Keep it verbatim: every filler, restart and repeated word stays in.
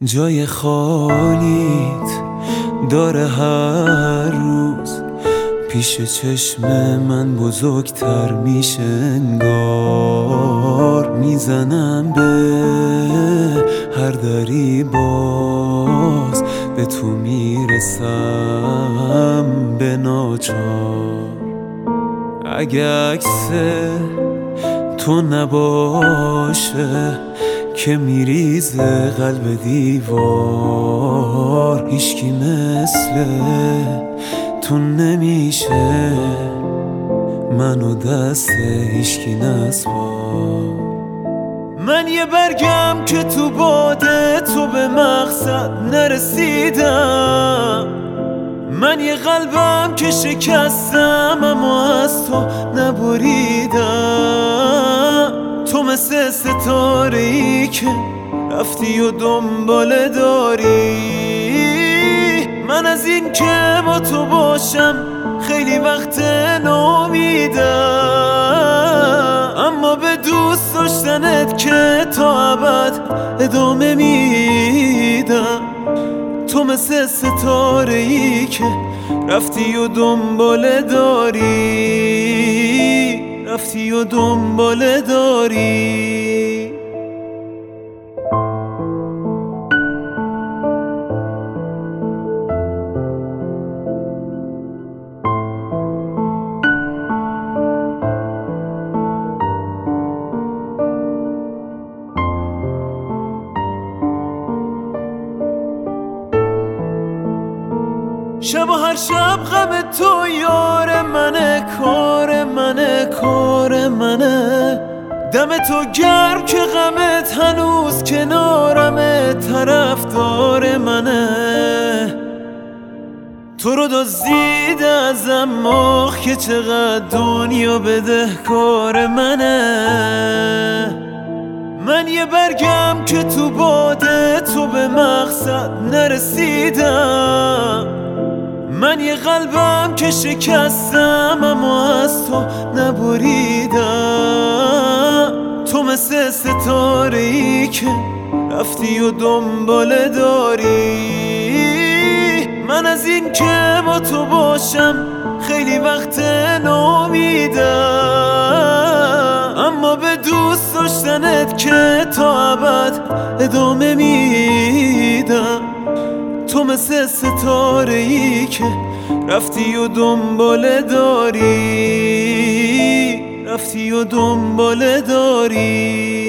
جای خالیت داره هر روز پیش چشم من بزرگتر میشه انگار. میزنم به هر دری باز به تو میرسم به ناچار. اگه عکس تو نباشه که میریزه قلب دیوار، هیچکی مثل تو نمیشه منو دست هیچکی نسپار. من یه برگم که تو باده تو به مقصد نرسیدم، من یه قلبم که شکستم اما از تو نبریدم. تو مثل ستاره‌ای که رفتی و دنباله داری، من از این که با تو باشم خیلی وقت ناامیدم، اما به دوست داشتنت که تا ابد ادامه میدم. تو مثل ستاره‌ای که رفتی و دنباله داری، رفتی و دنباله داری. شب و هر شب غم تو یار منه، کار منه، کار منه. دم تو گرم که غمت هنوز کنارمه، طرفدار منه. تو رو دزدیده ازم مخ که چقدر دنیا بدهکار منه. من یه برگم که تو باده تو به مقصد نرسیدم، من یه قلبم که شکستم اما از تو نبریدم. تو مثل ستاره‌ای که رفتی و دنباله داری، من از این که با تو باشم خیلی وقت ناامیدم، اما به دوست داشتنت که تا ابد ادامه میدم. تو مثل ستاره‌ای که رفتی و دنباله داری، رفتی و دنباله داری.